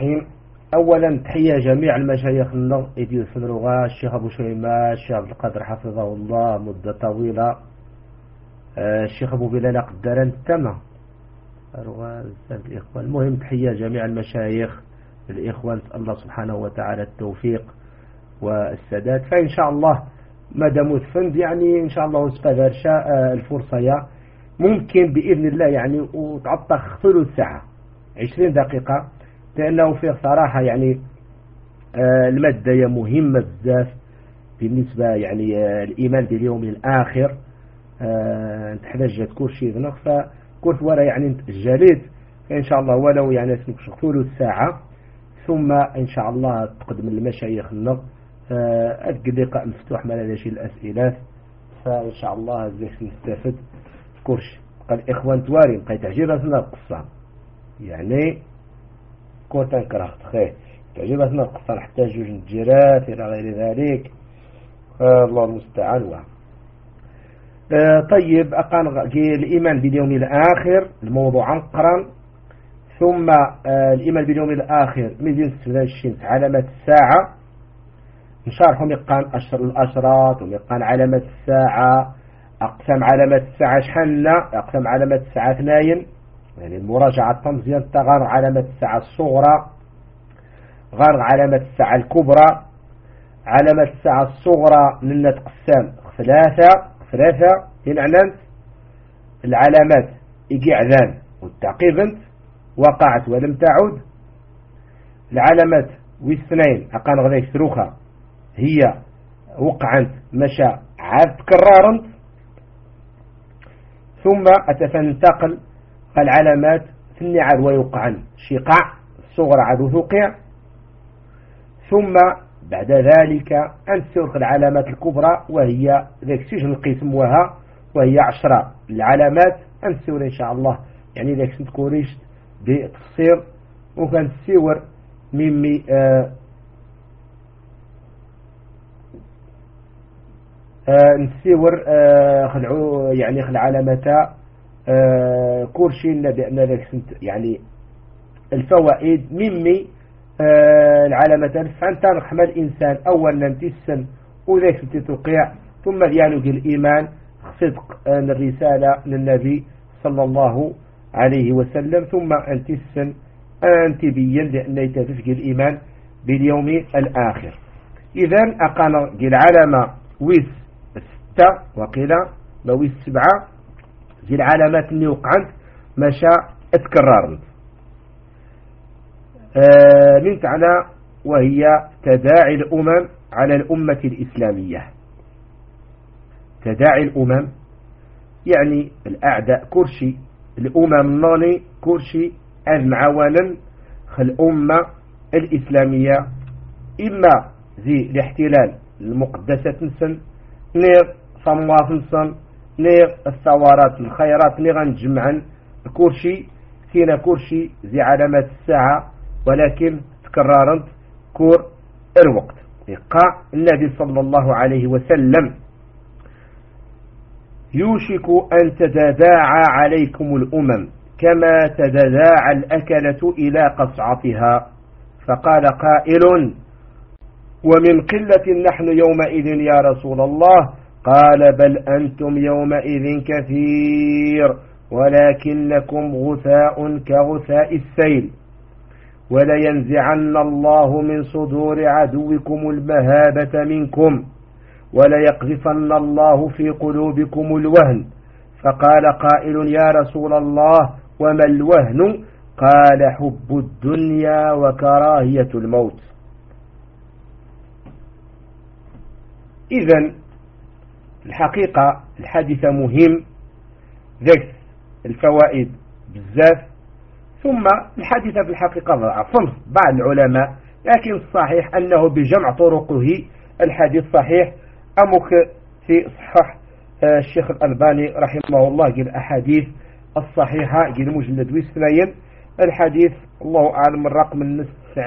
الرحيم. أولا تحية جميع المشايخ إديو سنروغا، الشيخ أبو شيماء، الشيخ عبد القادر حفظه الله مدة طويلة، الشيخ أبو بلال قدران التمة، الإخوة. المهم تحية جميع المشايخ الإخوة، نسأل الله سبحانه وتعالى التوفيق والسداد. فإن شاء الله مدام فند يعني إن شاء الله استغرشا الفرصة ممكن بإذن الله يعني وتعطى ثلث ساعة 20 دقيقة، لأنه في صراحة يعني المادة مهمة بزاف بالنسبة يعني الإيمان باليوم الآخر. تحتاج كل شيء ذنق، فكل ولا يعني الجليد إن شاء الله ولو يعني ثلث ساعة، ثم إن شاء الله تقدم المشايخ النق اللقاء مفتوح ما لديش الأسئلة، فإن شاء الله نستفد كرش. قال إخوان تواري بقيت تعجبتنا القصة يعني كنت انكرهت خير تعجبتنا القصة حتى جوج الجيرات إلى غير ذلك، الله المستعان. طيب أقان الإيمان باليوم الآخر الموضوع انقرن، ثم الإيمان باليوم الآخر ميزين الشمس علامة الساعة نشارحهم يقان الأشراط ويقان علامة الساعة، أقسام علامة الساعة شحالنا، أقسام علامة الساعة 2 يعني المراجعة التمزيان غير علامة الساعة الصغرى، غير علامة الساعة الكبرى. علامة الساعة الصغرى لنا تقسم ثلاثة يعني العلامات إقعدان والتعقيب وقعت ولم تعد. العلامات واثنين أقان غذي ثروخة هي وقعت مشى عاد تكررت، ثم أتفنتقل العلامات في النعال ويوقعن شقاع الصغرى عاد توقع، ثم بعد ذلك أنسرق العلامات الكبرى وهي ذلك سجن القسم وهي 10 العلامات أنسور إن شاء الله يعني ذلك سنتكوريش بتفسير وكان تسيور ميمي نسيور خلعو يعني خلع علامتا كورشين بأن ذلك يعني الفوائد ممي العلامة فأنت رحمة الإنسان أولا ننتسن وذلك تتوقع، ثم ديانوك الإيمان صدق الرسالة للنبي صلى الله عليه وسلم، ثم أنتسن أن تبين لأن يتفق الإيمان باليوم الآخر. إذن أقام العلامة ويس 6 وقيل ويس 7 زي العلامات اللي وقعت مشى اتكررت من تعالى، وهي تداعي الأمم على الأمة الإسلامية. تداعي الأمم يعني الأعداء كرشي الأمم ناني كرشي المعاونا الأمة الإسلامية، إما زي الاحتلال المقدسة نسن نير صمواف نسن نير الثورات الخيرات نيغان جمعا كرشي كينا كرشي زي علامات الساعة، ولكن تكررت كور الوقت. يقع النبي صلى الله عليه وسلم يوشك أن تتداعى عليكم الأمم كما تتداعى الأكلة إلى قصعتها، فقال قائل ومن قلة نحن يومئذ يا رسول الله؟ قال بل أنتم يومئذ كثير ولكنكم غثاء كغثاء السيل، ولينزعن الله من صدور عدوكم المهابة منكم وليقذفن الله في قلوبكم الوهن. فقال قائل يا رسول الله وما الوهن؟ قال حب الدنيا وكراهية الموت. إذن الحقيقة الحادثة مهم، ذكر الفوائد بزاف، ثم الحادثة في الحقيقة ضعف بعض العلماء، لكن الصحيح أنه بجمع طرقه الحديث صحيح. أمك في صحح الشيخ الألباني رحمه الله قال الأحاديث الصحيحة قال مجلد وسنين الحديث الله أعلم الرقم النص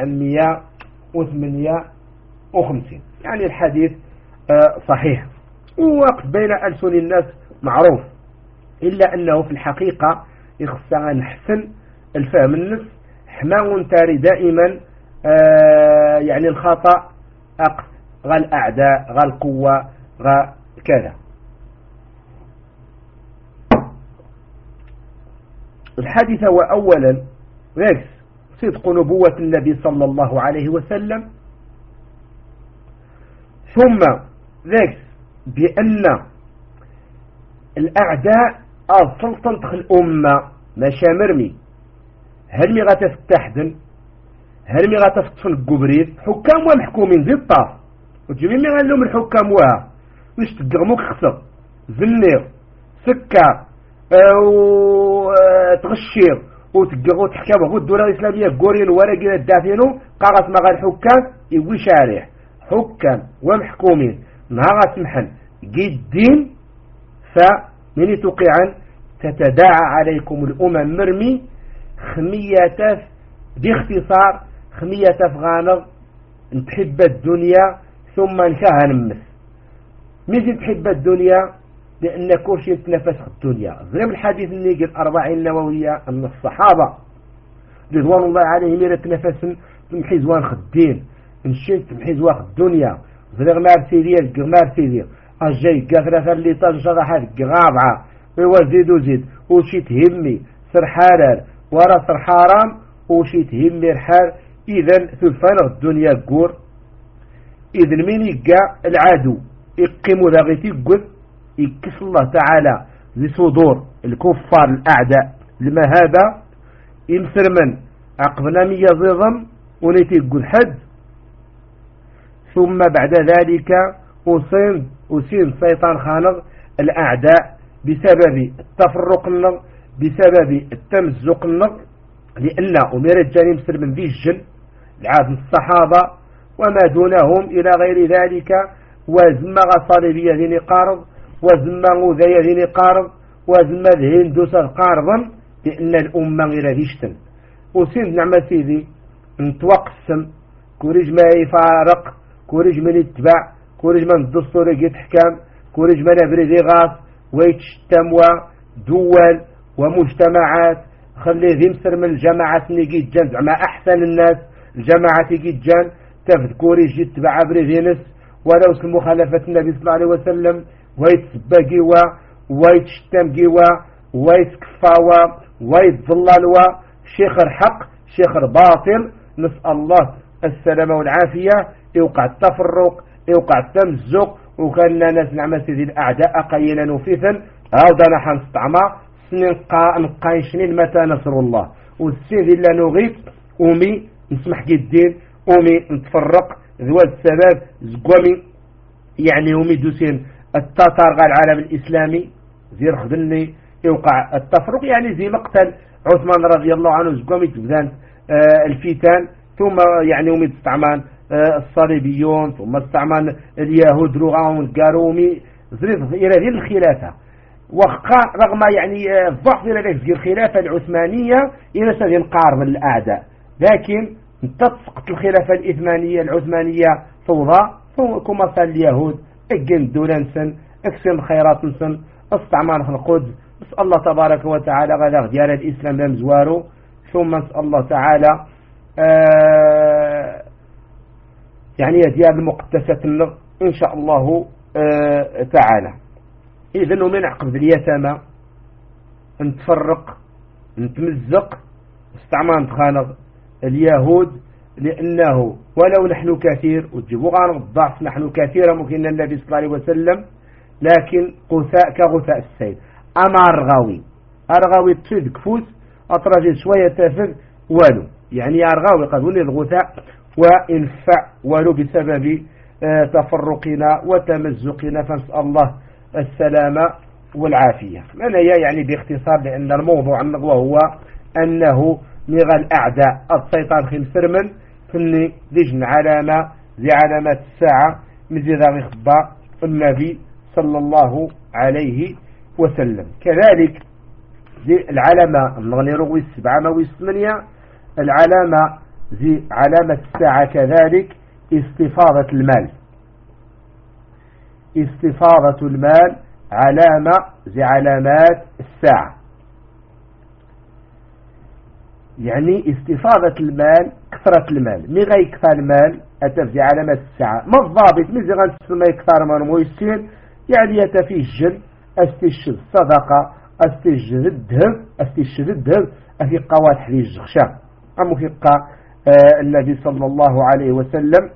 958 يعني الحديث صحيح ووقت بين ألسن الناس معروف، إلا أنه في الحقيقة يخص نحسن الفهم النص حما تاري دائما يعني الخطأ غا الأعداء غا القوة غا كذا. الحادث هو أولا صدق نبوة النبي صلى الله عليه وسلم، ثم بأن الأعداء سلطنة الأمة ماشا مرمي هل غتفتحدن هل غتفتحن القبريت حكام ومحكومين زي الطاف وتجيبين مي غنلوم الحكام وها واش تقغموك خصر زنير سكر تغشير وتقغو تحكام غو الدولة الإسلامية قورين ورقين الدافينو قاغت مغا الحكام يوي شارح حكام ومحكومين نهار سمحن جدين فمن توقعا تتداعى عليكم الأمم مرمي خمية باختصار خمية غانض نتحب الدنيا ثم نشاها نمس ميزي تحب الدنيا لأن كلشي يتنافس الدنيا. ضرب الحديث اللي قال 40 النووية أن الصحابة رضوان الله عليهم يتنافسن تمحيزوان خدين نشيل تمحيزوان الدنيا ضرب مارسيدير أجاي كثرة اللي تنشر حد غابعة وزيد وزيد وشي تهمي سر حرار ورا سر حرام وشي تهمي الحال. إذن ثلثان الدنيا قور إذن من يقع العدو يقيموا ذاغيتي قد يكس الله تعالى لصدور الكفار الأعداء لما هذا يمسر من عقبنا مية ظظم ونيتي قد حد ثم بعد ذلك وسين سيطان خانق الأعداء بسبب التفرق النغ بسبب التمزق النغ لأن أمير الجاني مسر من ذي الجن العاد الصحابة وما دونهم إلى غير ذلك وزمغ صليبية ذي قارض وزمغ ذي ذي قارض وزمغ هندوس قارضا لأن الأمة غير ذيشتن وسين نعمة سيدي نتوقسم كوريج ما يفارق كوريج من يتبع كوريج من الدستور يتحكم كوريج من أبريد غاص ويتشتموا دول ومجتمعات خلي ذي مصر من الجماعات اللي جيت زعما أحسن الناس الجماعات جيت جان تفذكوري جيت تبع بريدينس ولو اسم مخالفة النبي صلى الله عليه وسلم ويتسبى جوا ويتشتم جوا ويتكفاوا ويتظللوا شيخ الحق شيخ الباطل. نسأل الله السلامة والعافية. يوقع التفرق يوقع التمزق وكان ناس نعمة سيدي الأعداء قيلا وفيثا هذا نحن استعمى سنين نقايشنين متى نصر الله والسيدي اللي نغيث أمي نسمح جدين أمي نتفرق ذو السبب زقومي يعني أمي دوسين التتار غا العالم الإسلامي زي رخدني يوقع التفرق يعني زي مقتل عثمان رضي الله عنه زقومي تبدان الفتان ثم يعني أمي تستعمان الصليبيون ثم استعمان اليهود رغم القارومي زريد إلى ذي الخلافة وقع رغم يعني الضعف إلى ذي الخلافة العثمانية إلى سبيل قارب الأعداء لكن تسقط الخلافة العثمانية فوضى كما صار اليهود اجن دولانسن اكسن خيراتنسن استعمال القدس. نسأل الله تبارك وتعالى غدا ديال الإسلام لمزواره ثم نسأل الله تعالى يعني ديال المقدسة النغ إن شاء الله تعالى. إذن من عقب اليتامى نتفرق نتمزق استعمال نتخانق اليهود لأنه ولو نحن كثير وتجيبوا غانق الضعف نحن كثيرا ممكن النبي صلى الله عليه وسلم لكن غثاء كغثاء السيل أما أرغاوي تفيد كفوس أطرج شوية تفيد ولو يعني أرغاوي قد ولي الغثاء وإنفع ولو بسبب تفرقنا وتمزقنا فنسأل الله السلامة والعافية. أنا يعني باختصار لأن الموضوع هو أنه نغى الأعداء السيطان خمسر من فني لجن علامة زي علامات الساعة مزي ذا خبا النبي صلى الله عليه وسلم. كذلك زي العلامة نغني روي 7 موي 8 العلامة زي علامة الساعة كذلك استفاضة المال. استفاضة المال علامة زي علامات الساعة. يعني استفاضة المال كثرة المال مي غير كثر المال أتفزي علامات الساعة ما الضابط مزي غنتسمى يكثر من مويسين يعني يتفجل استشهد الصدقة استشهد الذهب في قوات حريج غشا أمو في النبي صلى الله عليه وسلم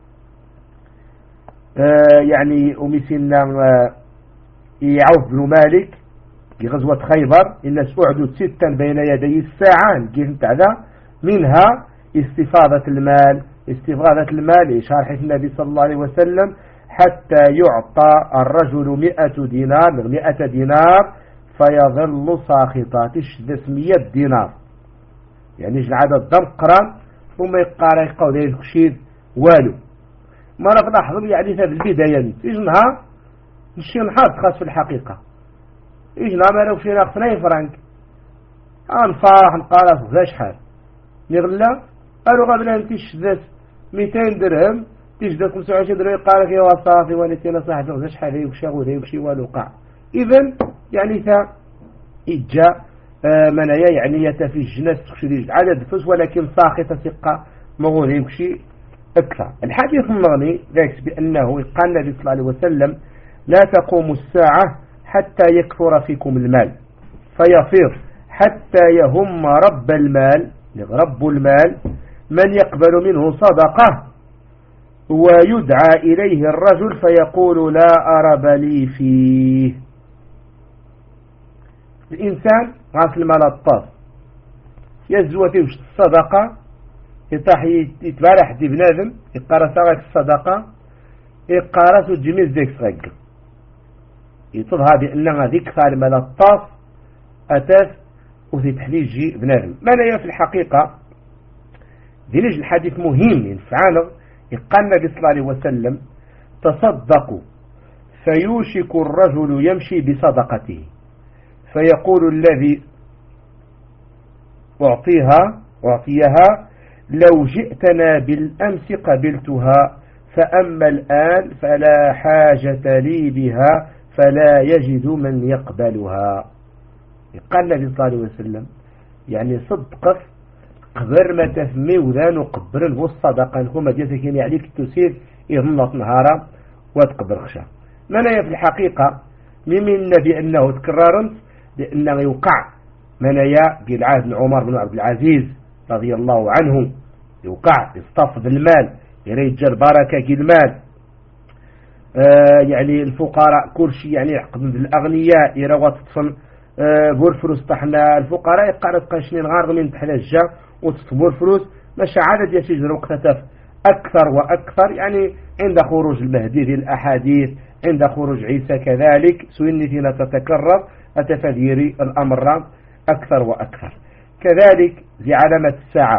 يعني أمسنا يعوف بن مالك في غزوة خيبر الناس أعدوا 6 بين يدي الساعة كيف هذا منها استفاضة المال شرح النبي صلى الله عليه وسلم حتى يعطى الرجل 100 دينار فيظل ساخطا تشدس 100 دينار يعني العدد ضرب قران ثم يقارا ذلك شيء والو ما راه لاحظوا يعني في البداية نهار نشي نهار خاص في الحقيقة ما لو فينا 2 فرنك نفرح نقارا في شحال نغلا قالوا قبل أن تشدس 200 درهم تشدس 25 درهم يقارا فيها وصافي ونتينا صاحب شحال يكشي والو قاع إذن يعني ذا إجا منايا يعني يتفي الجنس تخشي عدد فلوس ولكن ساخطة ثقة مغول يمشي أكثر. الحديث المغني ذلك بأنه قال النبي صلى الله عليه وسلم لا تقوم الساعة حتى يكثر فيكم المال فيصير حتى يهم رب المال من يقبل منه صدقة ويدعى إليه الرجل فيقول لا أرب لي فيه. الإنسان غاس المال الطاف يزوى فيه الصدقة يطاح يتبارح دي بنادم يقارس غاك الصدقة يقارس وتجميز ديك صغير يطلها بأنها ذيك ثال مال الطاف أتاف وفي تحليل جي بنادم ما لا في الحقيقة ذلك الحديث مهم ينفعنا يقال النبي صلى الله عليه وسلم تصدقوا فيوشك الرجل يمشي بصدقته فيقول الذي أعطيها لو جئتنا بالأمس قبلتها فأما الآن فلا حاجة لي بها فلا يجد من يقبلها. قال النبي صلى الله عليه وسلم يعني صدقك قبر ما تفمي وذا نقبر الصدقة نكون مدينتك يعني تسير يهمط نهارا وتقبر خشا ما لا في الحقيقة من بأنه تكررت لأنه يوقع منايا بالعهد عمر بن عبد العزيز رضي الله عنه يوقع يصطفد المال يريجل بركة المال يعني الفقراء كل شيء يعني يعقد الأغنياء يروى تطفن بورفلوس طحنا الفقراء يقعد قشنين غارغ من تحلجة وتطفن بورفلوس مش عدد يسجل وقتتف أكثر وأكثر يعني عند خروج المهدي في الأحاديث عند خروج عيسى كذلك سنتنا تتكرر أتفذيري الأمر أكثر وأكثر. كذلك ذي علامة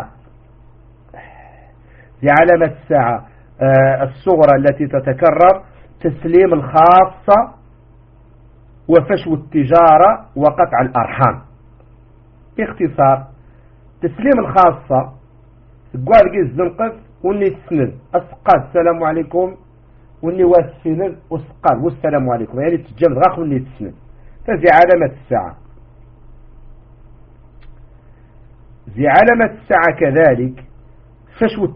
الساعة الصغرى التي تتكرر تسليم الخاصة وفشو التجارة وقطع الأرحام. باختصار تسليم الخاصة قال جيز ننقف وني تسند أسقال السلام عليكم وني واسسند وسقال والسلام عليكم يعني تجمد غاق وني تسند. فذي علامة الساعة. ذي علامة الساعة كذلك فشو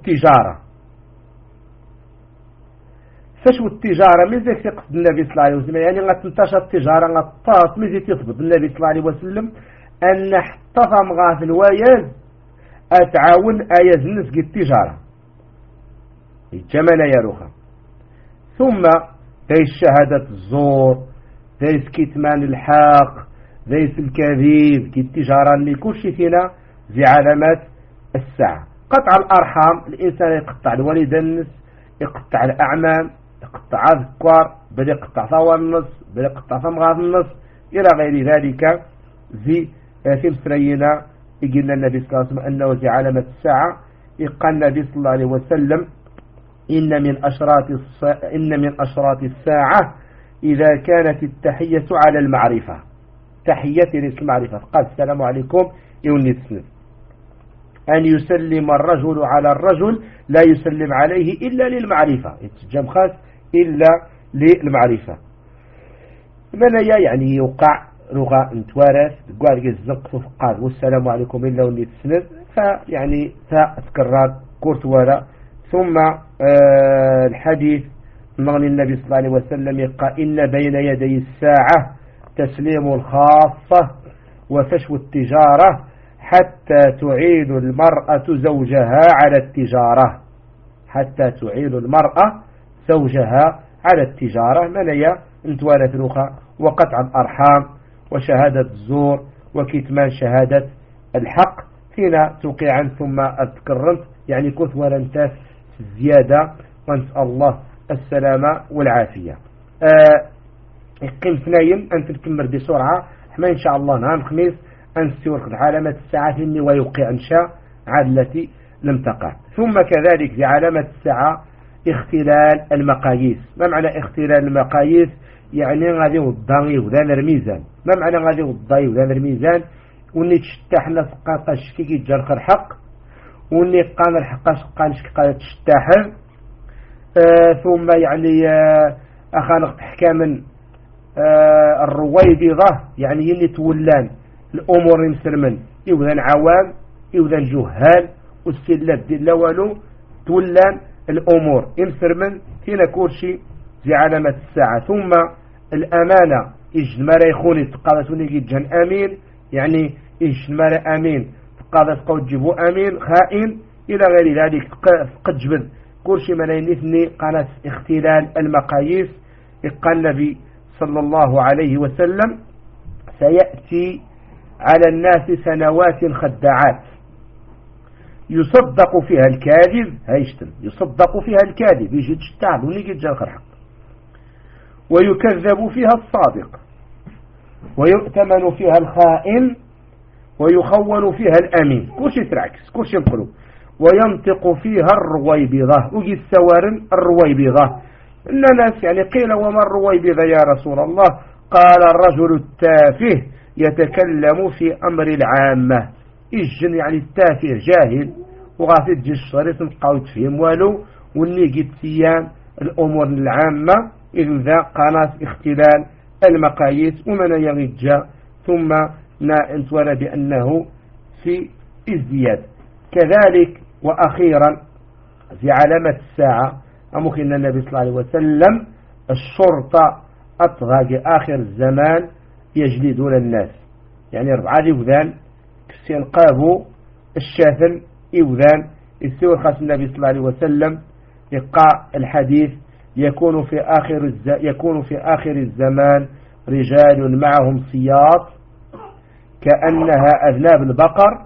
التجارة ماذا يقصد النبي صلى الله عليه وسلم يعني غتنتشر التجارة غطاس ماذا يثبت النبي صلى الله عليه وسلم أن احتفظ مغاث الوياز أتعاون آياز نسق التجارة الجمال يا روخا ثم ليس شهادة الزور ليس كتمان الحق ليس الكذب كالتجارة اللي كل شيء فينا ذي علامات الساعة. قطع الأرحام الإنسان يقطع الوالد النس يقطع الأعمام يقطع الذكر بل يقطع ثوى النص بل يقطع ثمغاث النص إلى غير ذلك ذي مسرينا يقول النبي صلى الله عليه وسلم أنه ذي علامة الساعة. يقال النبي صلى الله عليه وسلم إن من أشراط الساعة إذا كانت التحية على المعرفة تحية للمعرفة قال السلام عليكم يوني السنة أن يسلم الرجل على الرجل لا يسلم عليه إلا للمعرفة يتجم خاص إلا للمعرفة. من يعني يوقع لغة انتوارث قال الزق فقال والسلام عليكم إلا وني السنة فيعني تتكرر كورت ولا. ثم الحديث من النبي صلى الله عليه وسلم يقول إن بين يدي الساعة تسليم الخاصة وفشو التجارة حتى تعيد المرأة زوجها على التجارة، حتى تعيد المرأة زوجها على التجارة، من هي انتوالة الأخرى وقطع الأرحام وشهادة الزور وكتمان شهادة الحق فينا توقيعا. ثم أتكرمت يعني كنت ولنتاس زيادة، ونسأل الله السلامة والعافية. قيم ثنين أن تكمل بسرعة حما إن شاء الله نهار الخميس أنستورك علامة الساعة إني ويوقع إنشاء عاد التي لم تقع. ثم كذلك في علامة الساعة اختلال المقاييس. ما معنى اختلال المقاييس؟ يعني غادي وضعي وذان الميزان. ما معنى غادي وضعي وذان الميزان؟ وني تشتاحنا سقاقاش كي يتجرخ الحق، وني قان الحق قانش كي تشتاحل. ثم يعني أخانق حكاما الرويبضة يعني اللي تولان الأمور يمسرمن يوذان عوام يوذان جهال والسلات دي لوالو تولان الأمور يمسرمن فينا كورشي زي علامة الساعة. ثم الأمانة إجمال يخوني تقاضتوني جيجان أمين، يعني إجمال أمين تقاضت قود جيبو أمين خائن إلى غير ذلك قد جبد كورشي ملايين اثني قناة اختلال المقاييس. قال النبي صلى الله عليه وسلم سيأتي على الناس سنوات خداعات يصدق فيها الكاذب، هيشتم يصدق فيها الكاذب يجي تشتعل ونيجي تجرخ الحق، ويكذب فيها الصادق، ويؤتمن فيها الخائن، ويخون فيها الأمين. كلشي ترعكس كلشي مقلوب. وينطق فيها الرويبضة، وجي السوارن الرويبضة. إن ناس يعني قيل وما الرويبضة يا رسول الله؟ قال الرجل التافه يتكلم في أمر العامة. إجن يعني التافه جاهل وغافي تجي الشريط نبقاو تفهم والو وني جيت سيام الأمور العامة. إذا قناة اختلال المقاييس ومن يغجى. ثم نتولى بأنه في ازدياد. كذلك وأخيرا في علامة الساعة أمكن النبي صلى الله عليه وسلم الشرطة أطغى آخر الزمان يجلدون الناس، يعني 4 يوذان كسين قابوا الشاثل يوذان يستوى خاص النبي صلى الله عليه وسلم يقع الحديث يكون في آخر الزمان رجال معهم سياط كأنها أذناب البقر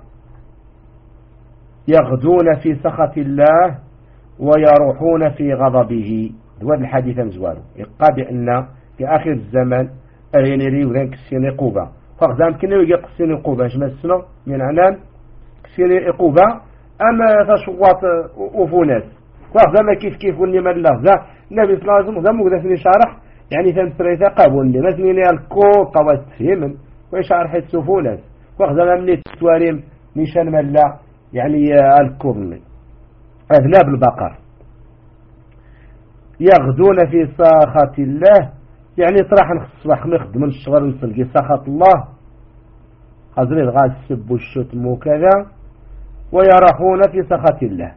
يغدون في سخط الله ويروحون في غضبه. هذا الحديث مزوال يقع بأن في آخر الزمان أغينيري وذن كسيني قوبة فقدام كنو يجي كسيني قوبة جمع السنة من عنان كسيني قوبة أما تشوات أفوناس فقدام كيف وني من الله النبي صلى الله عليه وسلم مقدسني شارح يعني ثمثريثة قابوني مثلني الكو قوات فيمن ويشارح السفوناس فقدام من التواريم نيشان من الله يعني الكورن أذناب البقر يغدون في سخط الله، يعني طرح نخصبح نخدم الشغل نسلقي سخط الله خزرين غاز السب والشتم وكذا ويرحون في سخط الله.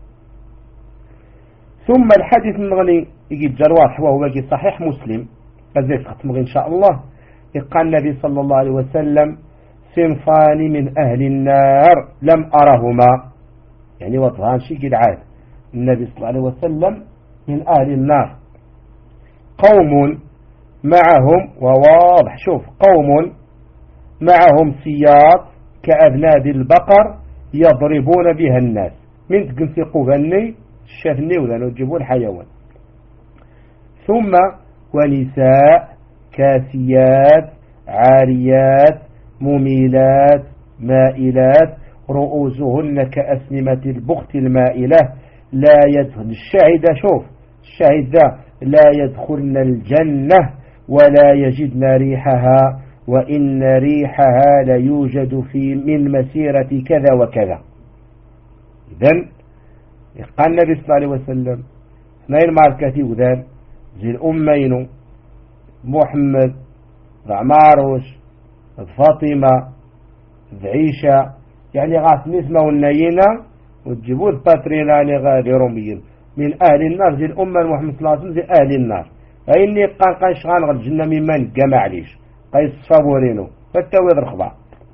ثم الحديث المغني يجي الجرواح وهو باقي صحيح مسلم أزيك ختمه إن شاء الله. قال النبي صلى الله عليه وسلم صنفان من أهل النار لم أرهما، يعني وضعان شيء قد عاد النبي صلى الله عليه وسلم من أهل النار قوم معهم وواضح شوف قوم معهم سياط كأذناب البقر يضربون بها الناس من تقنسقوا بني الشافني وذانو تجيبوا الحيوان. ثم ونساء كاسيات عاريات مميلات مائلات رؤوسهن كأسنمة البخت المائلة لا يدخل الشاهد شوف الشاهد لا يدخلن الجنة ولا يجدن ريحها وإن ريحها ليوجد في من مسيرة كذا وكذا. إذن قال النبي صلى الله عليه وسلم اثنين ماركتي وذان زي الأمين محمد ضعماروش فاطمة عيشة يعني غاس نسمة والنينة وتجيبوا الباترينا اللي غادي روميين من أهل النار زي الأمة محمد صلى الله عليه وسلم زي أهل النار فإني قان شغال غد الجنة مما نقام عليش قيس صابورينو فالتويض رخبع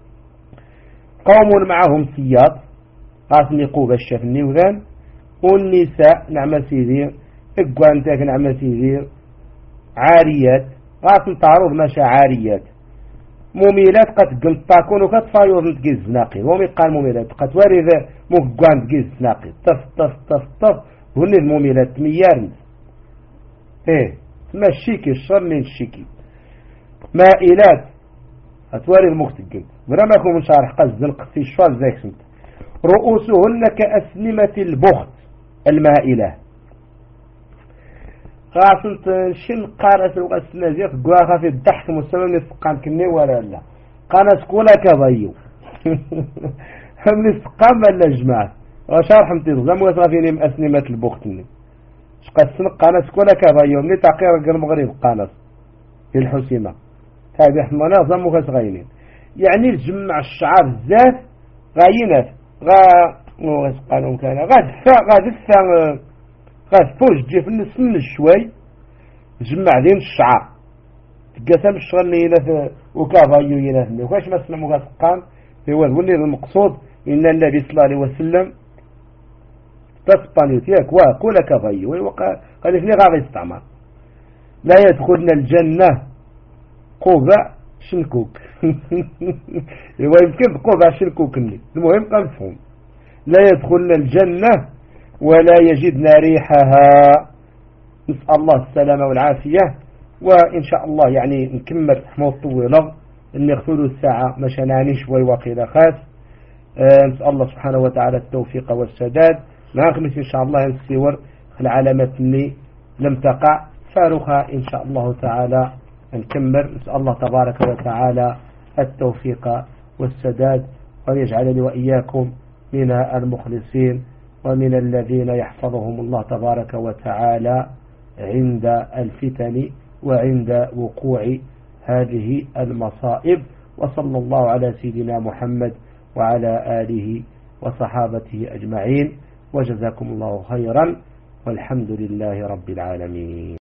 قوم معهم سياط غاس نقوب الشف النيوذان والنساء نعم سيدي اقوانتك نعم سيدي عاريات غاس نتعرض مشا عاريات مميلات قد قنطاكون وقد فايوض نتقيز ناقي ومي قال مميلات قد وارد مقوان تقيز ناقي طف طف طف طف هن المميلات ميارن ايه ما الشيكي الشر من الشيكي مائلات اتواري المختقين برمكم من شارح قز القصي الشوال زيك سمت رؤوسهن كأسنمة البخت المائلة قاسنت شن قارس القسنا زيك قواها في الضحك مستمر نسقان كني ولا لا قانا سكولا كضيو هم نسقان ولا جماعة وشارح متظم وصافيني أسنمة البخت شقسن قانا سكولا كضيو مني تقير المغرب قانس في الحسيمة هذه حمانا ضموها صغيرين يعني الجمع الشعار الزاف غاينات قالوا كان غاد فوج جي في النص من الشوي جمع دين الشعار تقسم الشغل هنا وكافايو هنا وكاش ما سلموا غاسقان هو الولي المقصود إن النبي صلى الله عليه وسلم تسبانيوت ياك وكل كافايو قال فيني غادي يستعمر لا يدخلن الجنة قوبع شنكوك هو يمكن قوبع شنكوك المهم قمفهم لا يدخلن الجنة ولا يجدن ريحها نسأل الله السلامة والعافية وإن شاء الله يعني نكمل حموض طويلة إن يغفلوا الساعة مشاناني شوي وقيل خاص نسأل الله سبحانه وتعالى التوفيق والسداد ناخمس إن شاء الله نسيور العلامات اللي لم تقع فارخها إن شاء الله تعالى نكمل نسأل الله تبارك وتعالى التوفيق والسداد ويجعلني وإياكم من المخلصين ومن الذين يحفظهم الله تبارك وتعالى عند الفتن وعند وقوع هذه المصائب وصلى الله على سيدنا محمد وعلى آله وصحابته أجمعين وجزاكم الله خيرا والحمد لله رب العالمين.